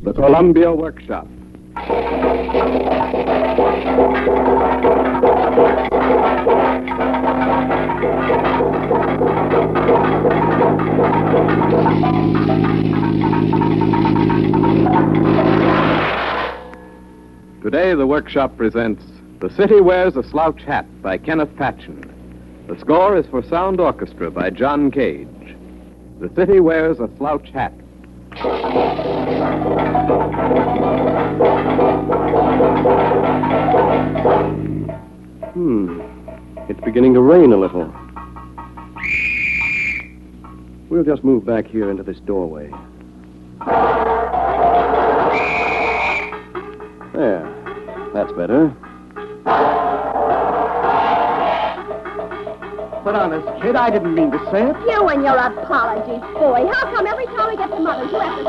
The Columbia Workshop. Today, the Workshop presents The City Wears a Slouch Hat by Kenneth Patchen. The score is for sound orchestra by John Cage. The City Wears a Slouch Hat. It's beginning to rain a little. We'll just move back here into this doorway. There. That's better. But honest, kid, I didn't mean to say it. You and your apologies, boy. How come every time we get to Mother's, you have to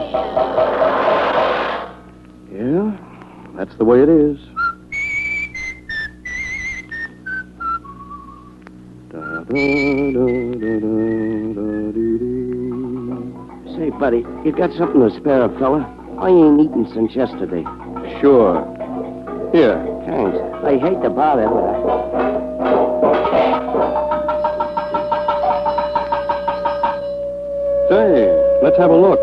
start in? Yeah, that's the way it is. Say, buddy, you got something to spare, fella? I ain't eaten since yesterday. Sure. Here. Thanks. I hate to bother, but Say, let's have a look.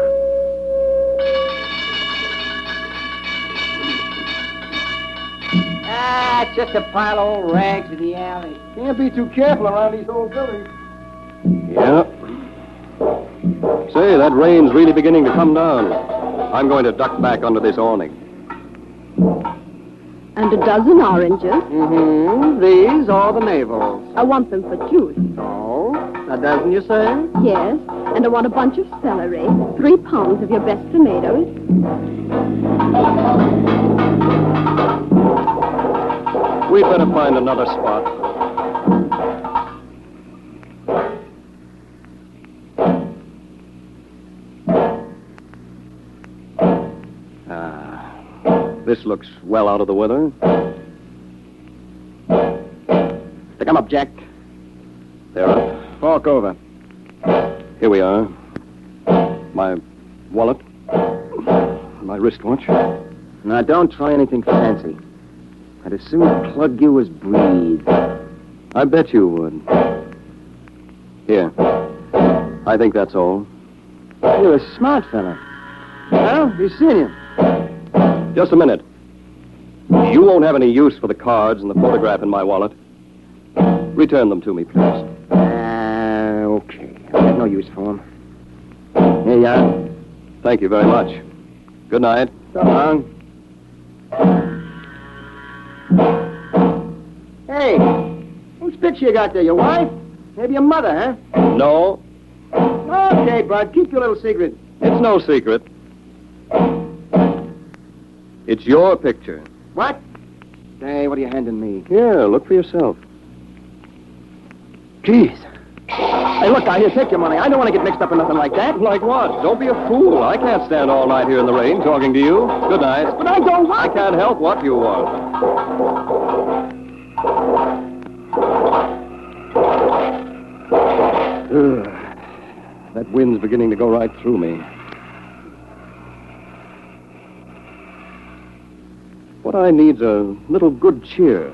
it's just a pile of old rags in the alley. Can't be too careful around these old buildings. Yeah. Say, that rain's really beginning to come down. I'm going to duck back under this awning. And a dozen oranges. These are the navels. I want them for juice. Oh, a dozen, you say? Yes, and I want a bunch of celery, 3 pounds of your best tomatoes. We'd better find another spot. This looks well out of the weather. Stick 'em up, Jack. They're up. Walk over. Here we are. My wallet. My wristwatch. Now, don't try anything fancy. I'd as soon plug you as breathe. I bet you would. Here. I think that's all. You're a smart fella. Well, you've seen him. Just a minute. You won't have any use for the cards and the photograph in my wallet. Return them to me, please. Okay. I have no use for them. Here you are. Thank you very much. Good night. So long. Hey, whose picture you got there? Your wife? Maybe your mother, huh? No, Okay, bud. Keep your little secret. it's no secret. It's your picture. What? Hey, what are you handing me? Here, look for yourself. Jeez. Hey, look, out here, take your money. I don't want to get mixed up in nothing like that. Like what? Don't be a fool. I can't stand all night here in the rain talking to you. Good night. But I don't want I can't help what you want. That wind's beginning to go right through me. What I need's a little good cheer.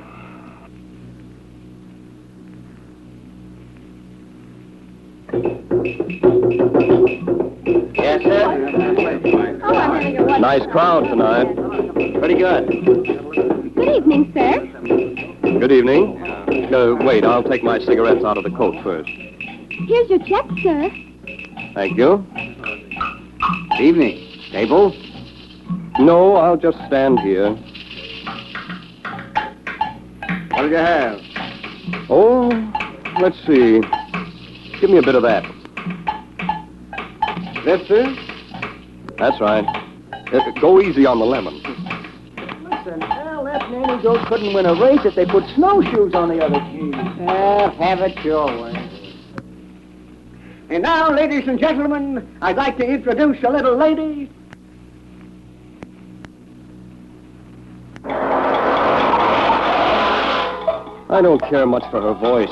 Yes, sir. Oh, I'm having a wonderful... Nice crowd tonight. Pretty good. Good evening, sir. Good evening. Wait, I'll take my cigarettes out of the coat first. Here's your check, sir. Thank you. Evening. Table? No, I'll just stand here. What'll you have? Oh, let's see. Give me a bit of that. This, sir? That's right. Go easy on the lemon. Listen, well, that nanny goat couldn't win a race if they put snowshoes on the other team. Have it your way. And now, ladies and gentlemen, I'd like to introduce a little lady. I don't care much for her voice.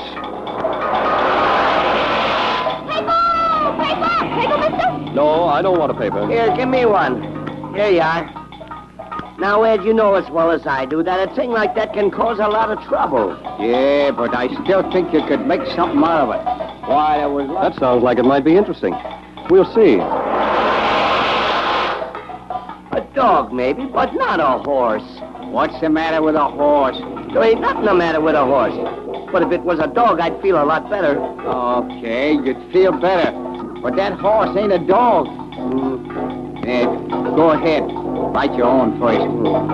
Paper, mister? No, I don't want a paper. Here, give me one. Here you are. Now, Ed, you know as well as I do that a thing like that can cause a lot of trouble. Yeah, but I still think you could make something out of it. Why, there was... That sounds like it might be interesting. We'll see. A dog, maybe, but not a horse. What's the matter with a horse? There ain't nothing the matter with a horse. But if it was a dog, I'd feel a lot better. Okay, you'd feel better. But that horse ain't a dog. Ed, go ahead. Write your own first.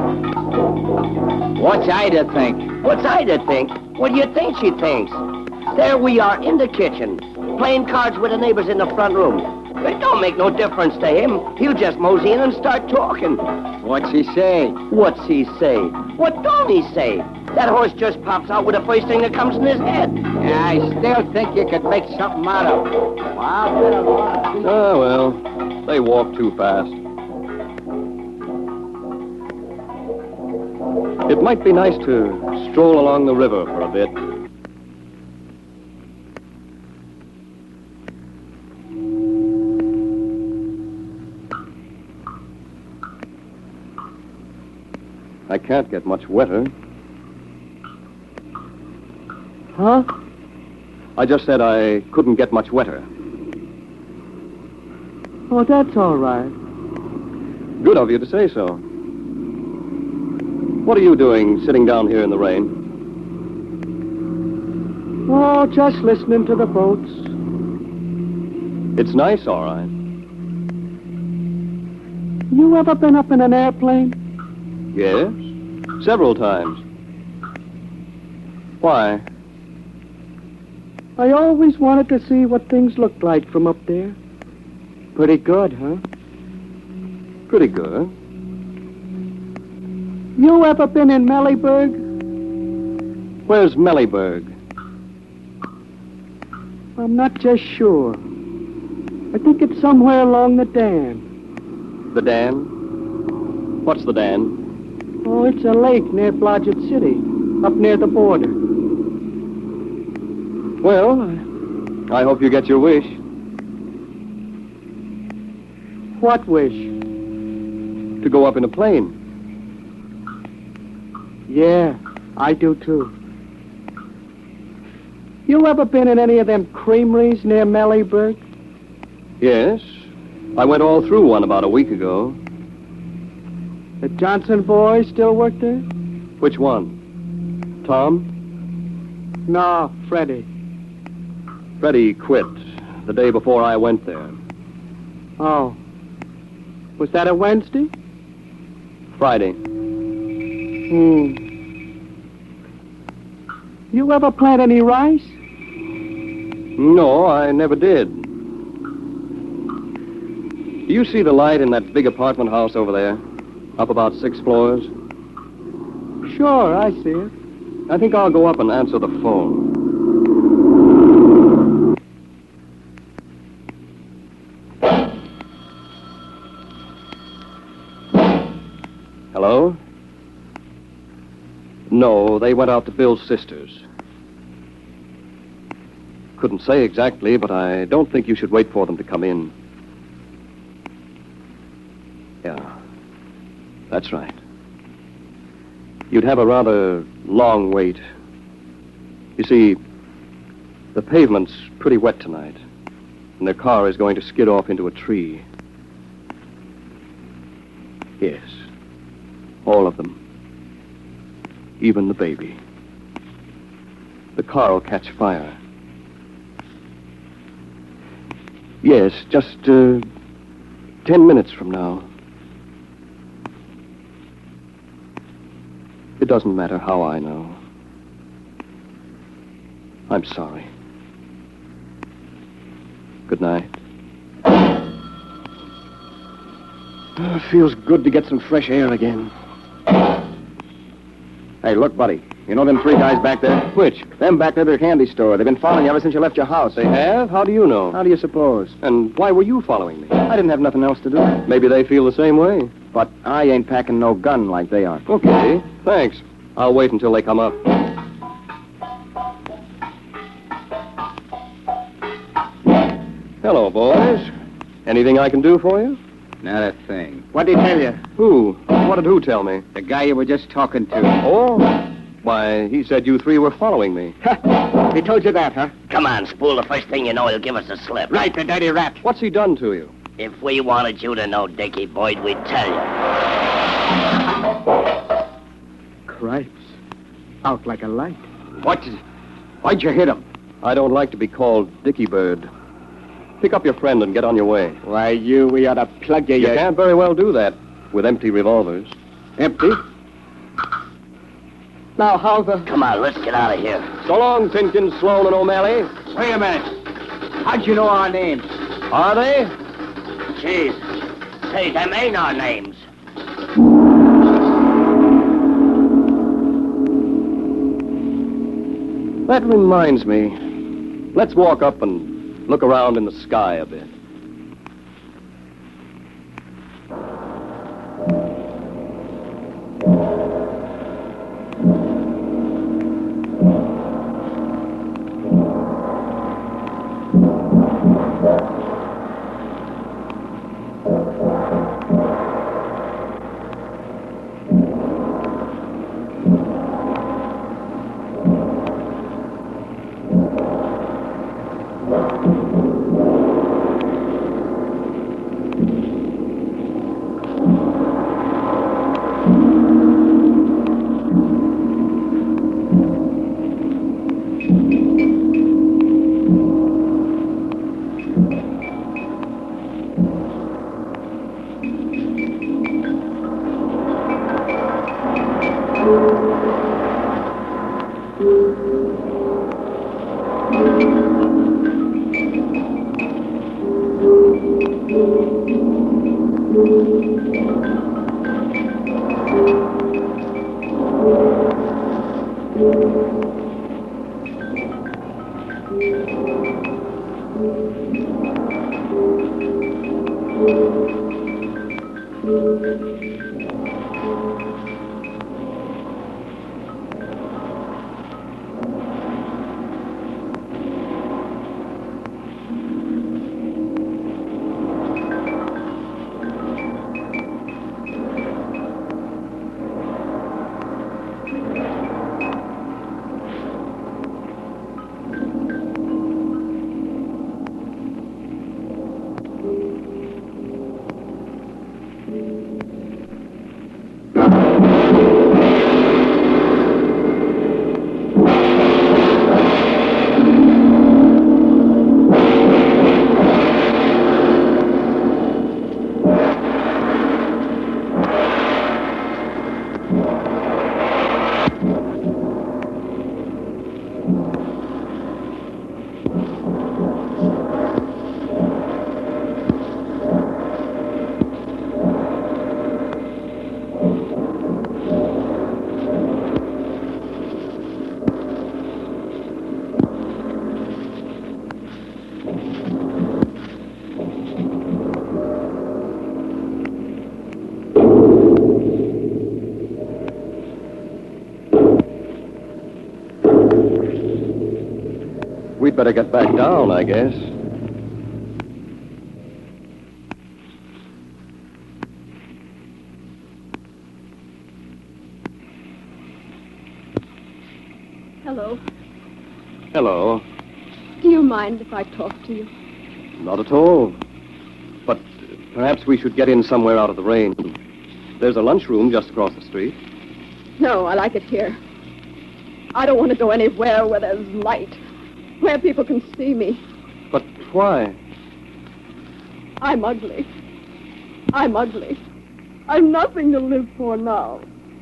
What's Ida think? What's Ida think? What do you think she thinks? There we are in the kitchen, playing cards with the neighbors in the front room. It don't make no difference to him. He'll just mosey in and start talking. What's he say? What's he say? What don't he say? That horse just pops out with the first thing that comes in his head. Yeah, I still think you could make something out of it. Well, I'll bet a lot. Oh, well, they walk too fast. It might be nice to stroll along the river for a bit. I can't get much wetter. Huh? I just said I couldn't get much wetter. Oh, that's all right. Good of you to say so. What are you doing sitting down here in the rain? Oh, just listening to the boats. It's nice, all right. You ever been up in an airplane? Yes, several times. Why? I always wanted to see what things looked like from up there. Pretty good, huh? Pretty good. You ever been in Mellyburg? Where's Mellyburg? I'm not just sure. I think it's somewhere along the Dan. The Dan? What's the Dan? Oh, it's a lake near Blodgett City, up near the border. Well, I hope you get your wish. What wish? To go up in a plane. Yeah, I do too. You ever been in any of them creameries near Mellyburg? Yes. I went all through one about a week ago. The Johnson boys still work there? Which one? Tom? No, Freddie. Freddie quit the day before I went there. Oh. Was that a Wednesday? Friday. You ever plant any rice? No, I never did. Do you see the light in that big apartment house over there? Up about 6 floors? Sure, I see it. I think I'll go up and answer the phone. Hello? No, they went out to Bill's sister's. Couldn't say exactly, but I don't think you should wait for them to come in. Yeah, that's right. You'd have a rather long wait. You see, the pavement's pretty wet tonight, and their car is going to skid off into a tree. Yes, all of them. Even the baby. The car will catch fire. Yes, just 10 minutes from now. It doesn't matter how I know. I'm sorry. Good night. Feels good to get some fresh air again. Hey, look, buddy. You know them 3 guys back there? Which? Them back near their candy store. They've been following you ever since you left your house. They have? How do you know? How do you suppose? And why were you following me? I didn't have nothing else to do. Maybe they feel the same way. But I ain't packing no gun like they are. Okay, thanks. I'll wait until they come up. Hello, boys. Anything I can do for you? Not a thing. What'd he tell you? Who? What did who tell me? The guy you were just talking to. Oh? Why, he said you three were following me. He told you that, huh? Come on, Spool. The first thing you know, he'll give us a slip. Right, the dirty rat. What's he done to you? If we wanted you to know, Dickie Boyd, we'd tell you. Cripes. Out like a light. Why'd you hit him? I don't like to be called Dickie Bird. Pick up your friend and get on your way. Why, we ought to plug you. You can't very well do that with empty revolvers. Empty? Now, how's the... Come on, let's get out of here. So long, Tinkins, Sloan, and O'Malley. Wait a minute. How'd you know our names? Are they? Jeez. Say, them ain't our names. That reminds me. Let's walk up and look around in the sky a bit. We'd better get back down, I guess. Hello. Hello. Do you mind if I talk to you? Not at all. But perhaps we should get in somewhere out of the rain. There's a lunchroom just across the street. No, I like it here. I don't want to go anywhere where there's light, where people can see me. But why? I'm ugly. I'm ugly. I've nothing to live for now.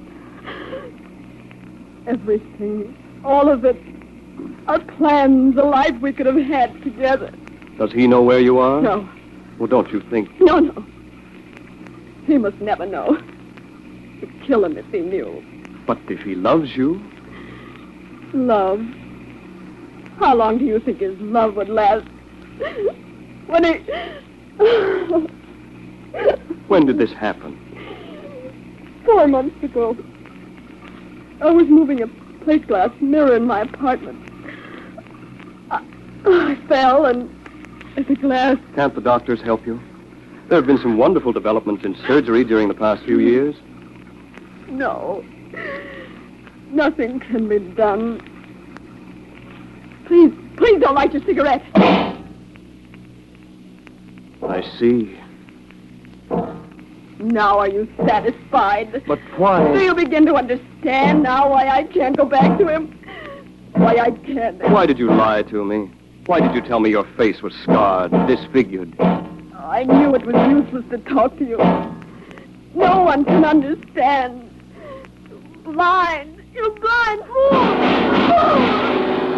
Everything, all of it, our plans, the life we could have had together. Does he know where you are? No. Well, don't you think... No. He must never know. It'd kill him if he knew. But if he loves you... Love? How long do you think his love would last? When he... When did this happen? 4 months ago. I was moving a plate glass mirror in my apartment. I fell and the glass... Can't the doctors help you? There have been some wonderful developments in surgery during the past few years. No. Nothing can be done. Please don't light your cigarette. I see. Now are you satisfied? But why? Do you begin to understand now why I can't go back to him? Why I can't? Why did you lie to me? Why did you tell me your face was scarred, disfigured? I knew it was useless to talk to you. No one can understand. Blind. You're blind fool.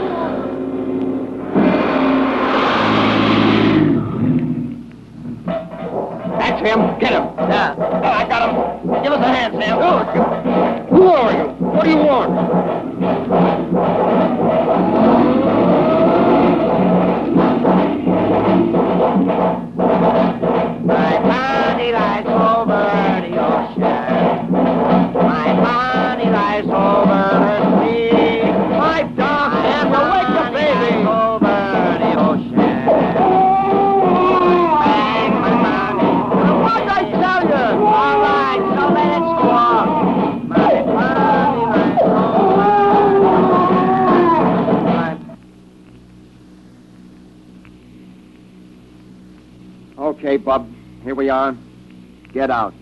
That's him. Get him. Yeah. Oh, I got him. Give us a hand, Sam. Oh, who are you? What do you want? My body lies over the ocean. My body lies over the sea. My dog, Sam, awake the baby. Over the ocean. What I tell you? All right, so let it squawk. My body lies over. Okay, Bub. Here we are. Get out.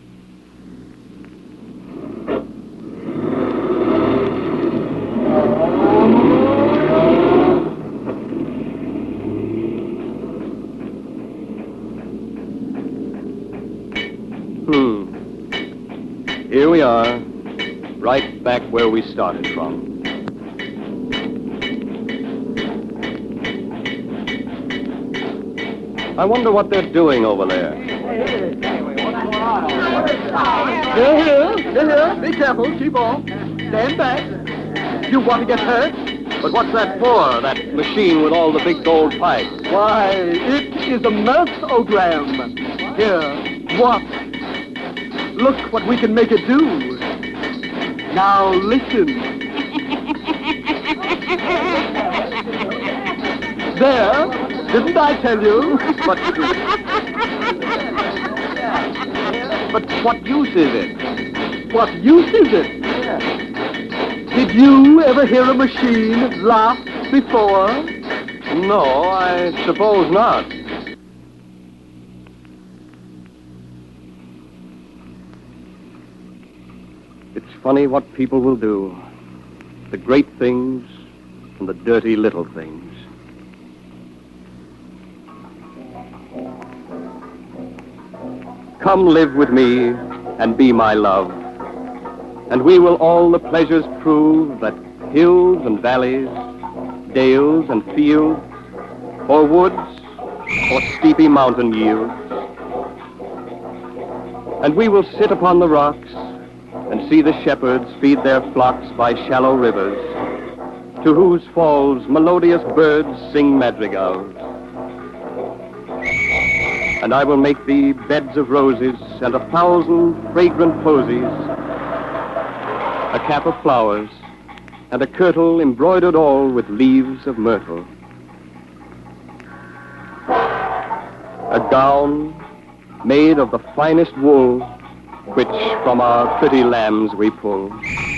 Here we are, right back where we started from. I wonder what they're doing over there. They're here. Be careful. Keep on. Stand back. You want to get hurt? But what's that for, that machine with all the big gold pipes? Why, it is a mirthogram. Here, watch. Look what we can make it do. Now listen. There. Didn't I tell you? But what use is it? What use is it? Did you ever hear a machine laugh before? No, I suppose not. It's funny what people will do. The great things and the dirty little things. Come live with me and be my love, and we will all the pleasures prove that hills and valleys, dales and fields, or woods, or steepy mountain yields. And we will sit upon the rocks and see the shepherds feed their flocks by shallow rivers, to whose falls melodious birds sing madrigals. And I will make thee beds of roses and 1,000 fragrant posies, a cap of flowers, and a kirtle embroidered all with leaves of myrtle. A gown made of the finest wool, which from our pretty lambs we pull.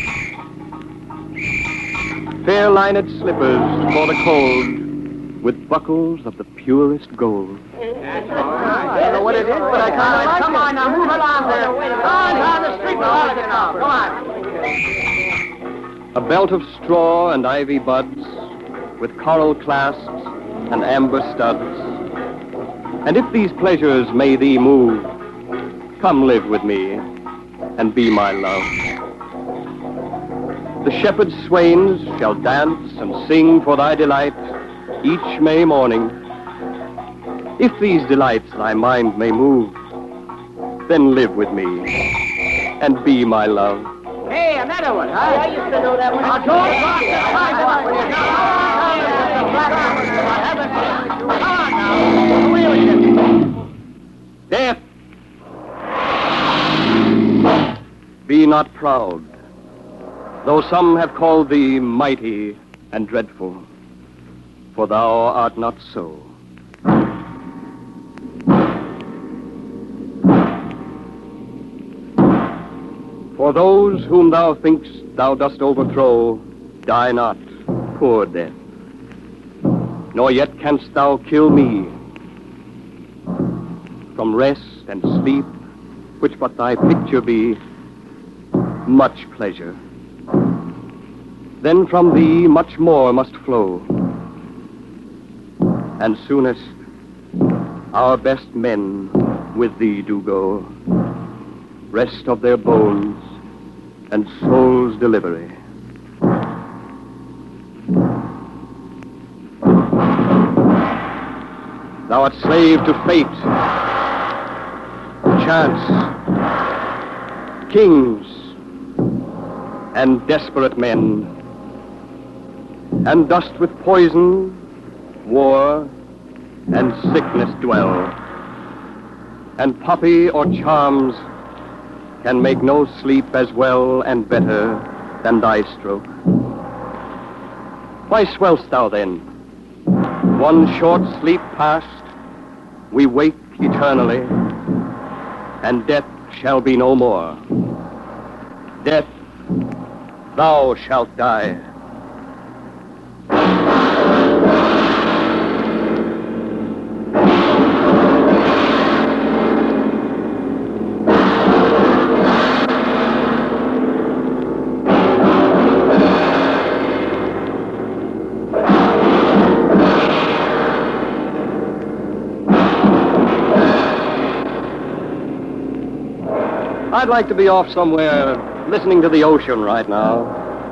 Fair lined slippers for the cold, with buckles of the purest gold. I don't know what it is, but I kind of like it. Come on, now, move along there. Come on, down the street. Come on. A belt of straw and ivy buds, with coral clasps and amber studs. And if these pleasures may thee move, come live with me and be my love. The shepherd swains shall dance and sing for thy delight each May morning. If these delights thy mind may move, then live with me and be my love. Hey, another one. I used to know that one. Death! Be not proud, though some have called thee mighty and dreadful, for thou art not so. For those whom thou thinkst thou dost overthrow, die not, poor death. Nor yet canst thou kill me. From rest and sleep, which but thy picture be, much pleasure. Then from thee much more must flow. And soonest our best men with thee do go, rest of their bones and soul's delivery. Thou art slave to fate, chance, kings, and desperate men, and dost with poison, war, and sickness dwell, and poppy or charms can make no sleep as well and better than thy stroke. Why swell'st thou then? One short sleep past, we wake eternally, and death shall be no more. Death, thou shalt die. I'd like to be off somewhere listening to the ocean right now.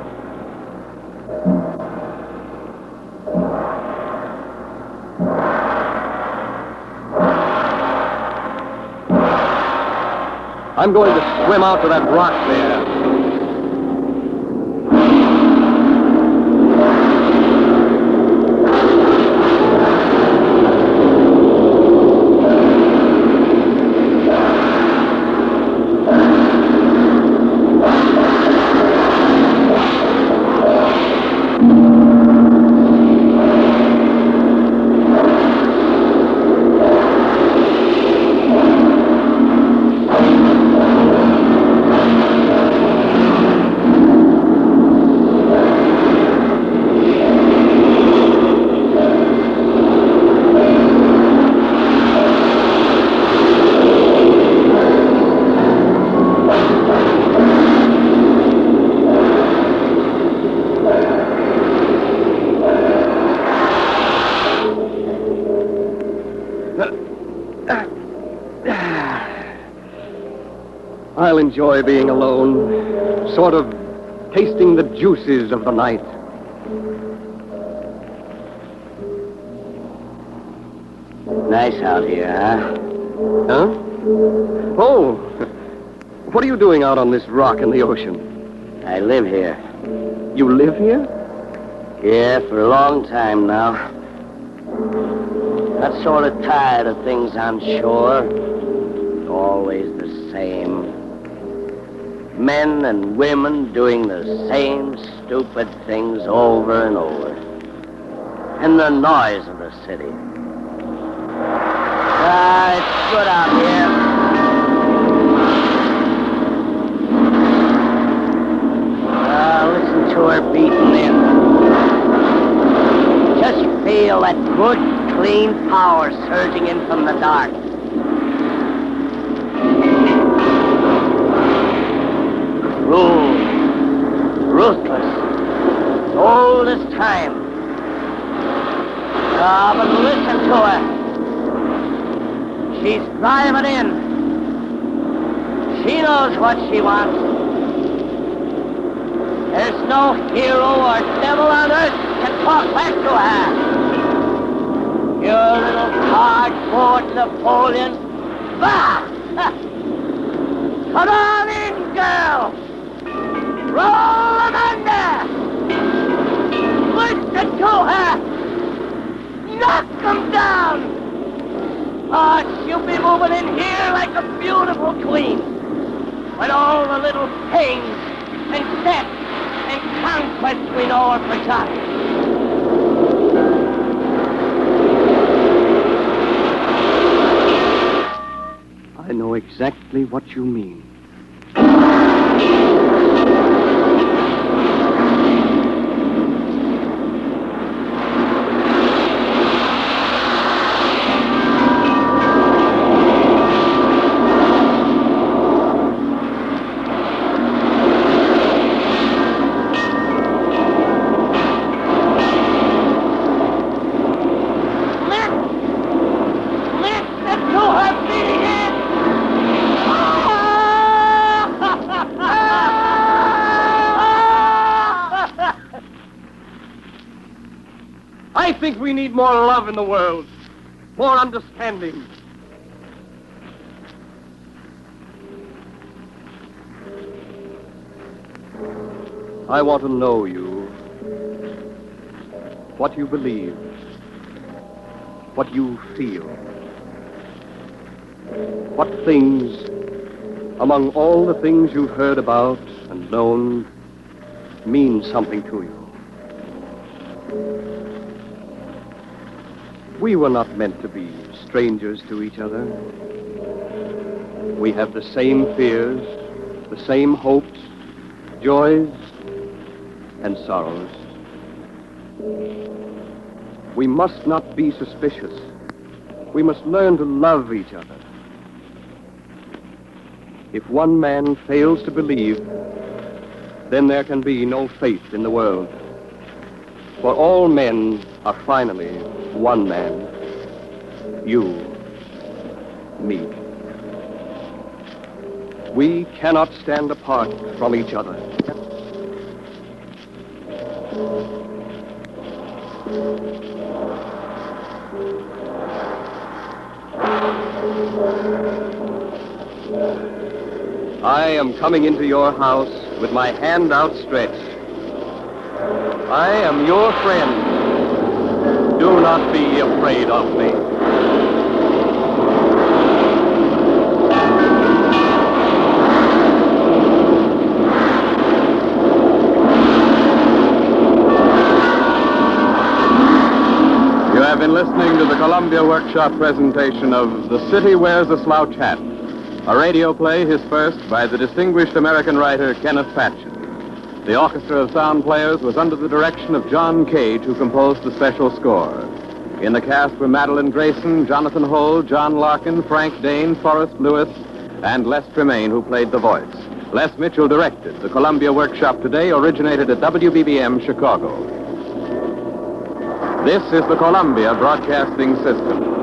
I'm going to swim out to that rock there. I'll enjoy being alone, sort of tasting the juices of the night. Nice out here, huh? Huh? Oh, what are you doing out on this rock in the ocean? I live here. You live here? Yeah, for a long time now. Got sort of tired of things on shore. Always the same. Men and women doing the same stupid things over and over. And the noise of the city. It's good out here. Listen to her beating in. Just feel that good, clean power surging in from the dark. Cruel, ruthless, old as time. But listen to her. She's driving in. She knows what she wants. There's no hero or devil on earth can talk back to her. Your little cardboard Napoleon. Bah! Come on in, girl! Roll them under! Listen to her! Knock them down! Oh, she'll be moving in here like a beautiful queen. When all the little pains and death and conquest we know are forgotten. I know exactly what you mean. think we need more love in the world, more understanding. I want to know you, what you believe, what you feel, what things, among all the things you've heard about and known, mean something to you. We were not meant to be strangers to each other. We have the same fears, the same hopes, joys, and sorrows. We must not be suspicious. We must learn to love each other. If one man fails to believe, then there can be no faith in the world. For all men are finally one man. You, me. We cannot stand apart from each other. I am coming into your house with my hand outstretched. I am your friend. Do not be afraid of me. You have been listening to the Columbia Workshop presentation of The City Wears a Slouch Hat, a radio play, his first, by the distinguished American writer Kenneth Patchen. The Orchestra of Sound Players was under the direction of John Cage, who composed the special score. In the cast were Madeline Grayson, Jonathan Hull, John Larkin, Frank Dane, Forrest Lewis, and Les Tremaine, who played the voice. Les Mitchell directed. The Columbia Workshop today originated at WBBM, Chicago. This is the Columbia Broadcasting System.